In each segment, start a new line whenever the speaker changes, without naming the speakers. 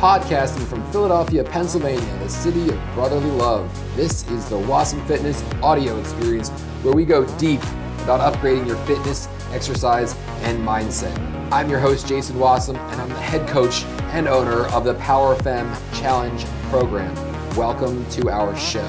podcasting from Philadelphia, Pennsylvania, the city of brotherly love. This is the Wasm Fitness audio experience where we go deep about upgrading your fitness, exercise, and mindset. I'm your host, Jason Wasm, and I'm the head coach and owner of the Power Fem Challenge program. Welcome to our show.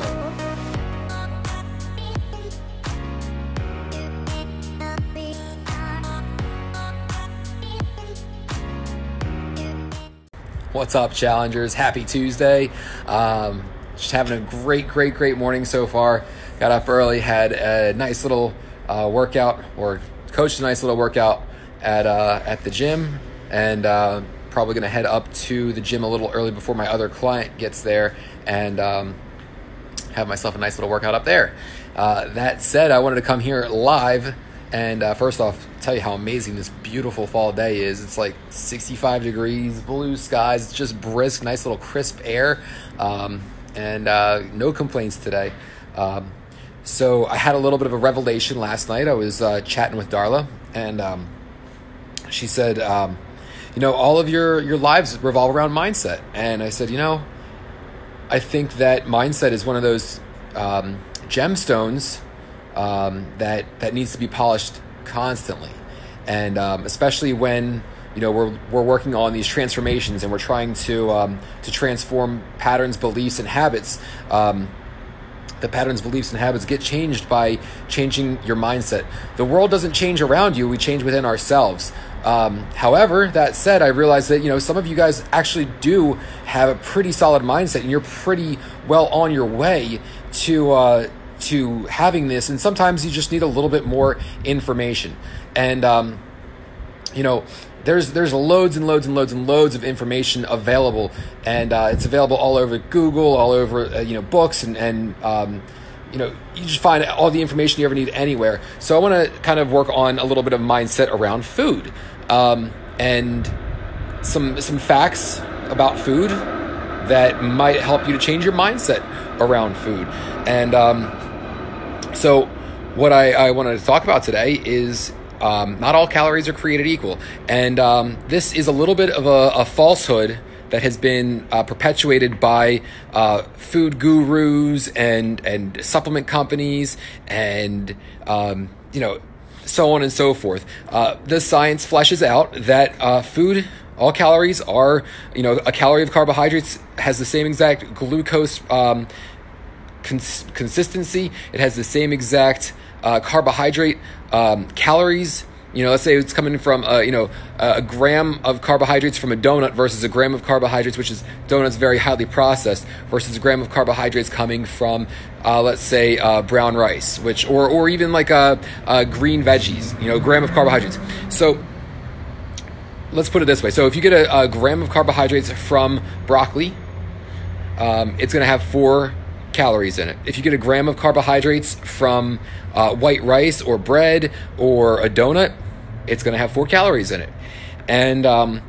What's up, challengers? Happy Tuesday. Just having a great morning so far. Got up early, had a nice little workout, or coached a nice little workout at the gym, and probably going to head up to the gym a little early before my other client gets there and have myself a nice little workout up there. That said, I wanted to come here live and first off, tell you how amazing this beautiful fall day is. It's like 65 degrees, blue skies. It's just brisk, nice little crisp air, and no complaints today. So I had a little bit of a revelation last night. I was chatting with Darla, and she said, all of your lives revolve around mindset. And I said, I think that mindset is one of those gemstones that needs to be polished constantly, and especially when we're working on these transformations and we're trying to transform patterns, beliefs, and habits. The patterns, beliefs, and habits get changed by changing your mindset. The world doesn't change around you; we change within ourselves. However, that said, I realize that some of you guys actually do have a pretty solid mindset, and you're pretty well on your way to having this, and sometimes you just need a little bit more information. And there's loads of information available, and it's available all over Google, all over books, and you just find all the information you ever need anywhere. So I want to kind of work on a little bit of mindset around food, and some facts about food that might help you to change your mindset around food. And so what I wanted to talk about today is not all calories are created equal. And this is a little bit of a falsehood that has been perpetuated by food gurus and supplement companies and so on and so forth. The science fleshes out that food, all calories are, a calorie of carbohydrates has the same exact glucose consistency. It has the same exact carbohydrate calories. Let's say it's coming from a gram of carbohydrates from a donut versus a gram of carbohydrates, which is donuts very highly processed, versus a gram of carbohydrates coming from let's say brown rice, or even like green veggies. Gram of carbohydrates. So let's put it this way. So if you get a gram of carbohydrates from broccoli, it's going to have 4 calories in it. If you get a gram of carbohydrates from white rice or bread or a donut, it's going to have 4 calories in it. And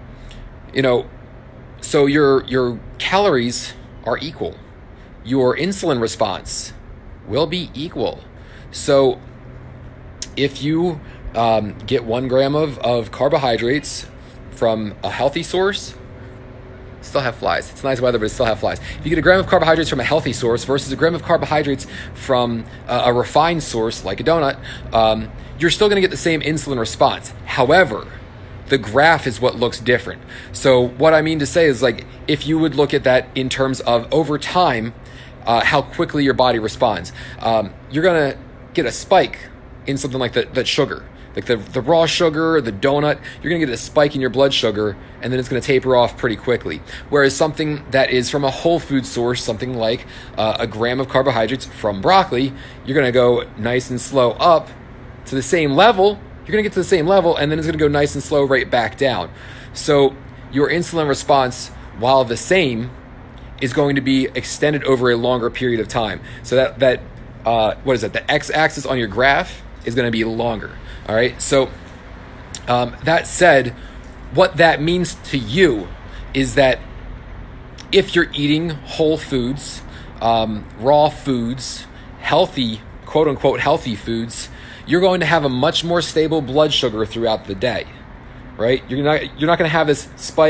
so your calories are equal. Your insulin response will be equal. So if you get 1 gram of carbohydrates from a healthy source, still have flies. It's nice weather, but it still have flies. If you get a gram of carbohydrates from a healthy source versus a gram of carbohydrates from a refined source like a donut, you're still going to get the same insulin response. However, the graph is what looks different. So what I mean to say is, like, if you would look at that in terms of over time, how quickly your body responds, you're going to get a spike in something like that sugar. Like the raw sugar, the donut, you're going to get a spike in your blood sugar, and then it's going to taper off pretty quickly. Whereas something that is from a whole food source, something like a gram of carbohydrates from broccoli, you're going to go nice and slow up to the same level. You're going to get to the same level, and then it's going to go nice and slow right back down. So your insulin response, while the same, is going to be extended over a longer period of time. So that the x-axis on your graph is going to be longer. All right, so that said, what that means to you is that if you're eating whole foods, raw foods, healthy, quote unquote healthy foods, you're going to have a much more stable blood sugar throughout the day, right? You're not going to have this spike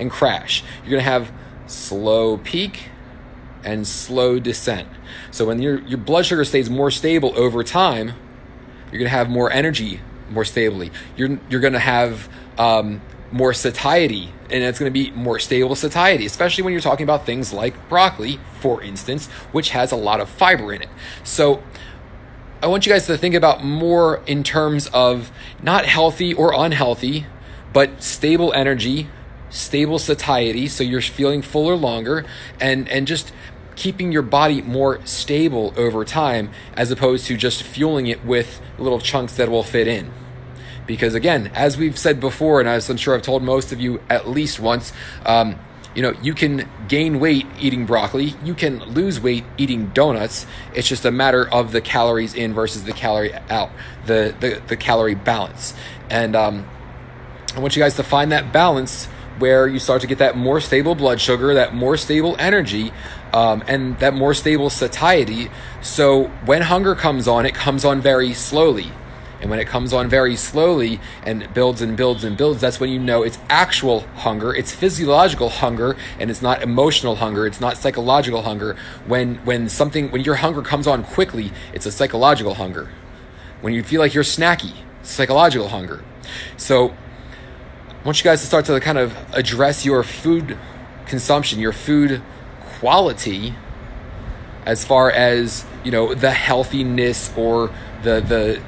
and crash. You're going to have slow peak and slow descent. So when your blood sugar stays more stable over time, you're going to have more energy more stably. You're going to have more satiety, and it's going to be more stable satiety, especially when you're talking about things like broccoli, for instance, which has a lot of fiber in it. So I want you guys to think about more in terms of not healthy or unhealthy, but stable energy, stable satiety, so you're feeling fuller longer, and just keeping your body more stable over time, as opposed to just fueling it with little chunks that will fit in. Because again, as we've said before, and as I'm sure I've told most of you at least once, you can gain weight eating broccoli. You can lose weight eating donuts. It's just a matter of the calories in versus the calorie out, the calorie balance. And I want you guys to find that balance where you start to get that more stable blood sugar, that more stable energy, and that more stable satiety. So when hunger comes on, it comes on very slowly. And when it comes on very slowly and builds and builds and builds, that's when you know it's actual hunger, it's physiological hunger, and it's not emotional hunger, it's not psychological hunger. When your hunger comes on quickly, it's a psychological hunger. When you feel like you're snacky, psychological hunger. So I want you guys to start to kind of address your food consumption, your food quality, as far as, the healthiness or the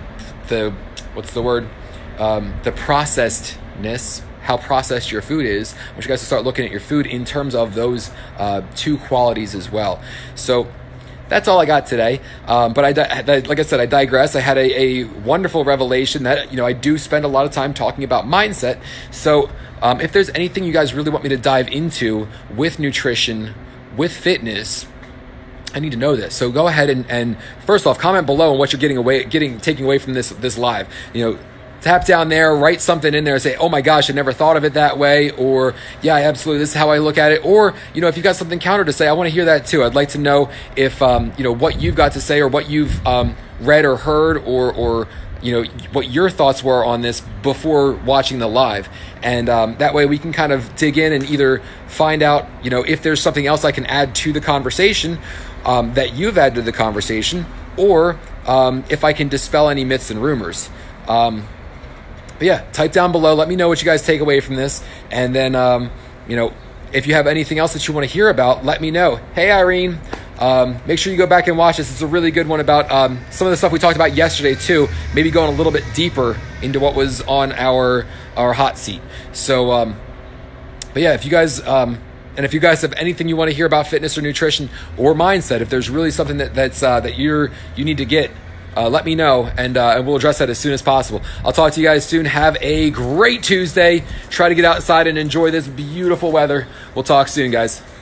processedness, how processed your food is. I want you guys to start looking at your food in terms of those two qualities as well. So that's all I got today. But like I said, I digress. I had a wonderful revelation that, I do spend a lot of time talking about mindset. So if there's anything you guys really want me to dive into with nutrition, with fitness, I need to know this. So go ahead and first off, comment below on what you're taking away from this live. Tap down there, write something in there, say, oh my gosh, I never thought of it that way, or yeah, absolutely, this is how I look at it. Or, if you've got something counter to say, I want to hear that too. I'd like to know if, what you've got to say, or what you've read or heard, or what your thoughts were on this before watching the live. And that way we can kind of dig in and either find out, if there's something else I can add to the conversation that you've added to the conversation, or if I can dispel any myths and rumors. But yeah, type down below. Let me know what you guys take away from this. And then, if you have anything else that you want to hear about, let me know. Hey, Irene, make sure you go back and watch this. It's a really good one about some of the stuff we talked about yesterday too, maybe going a little bit deeper into what was on our hot seat. So, but yeah, if you guys, and if you guys have anything you want to hear about fitness or nutrition or mindset, if there's really something that you need to get, let me know, and we'll address that as soon as possible. I'll talk to you guys soon. Have a great Tuesday. Try to get outside and enjoy this beautiful weather. We'll talk soon, guys.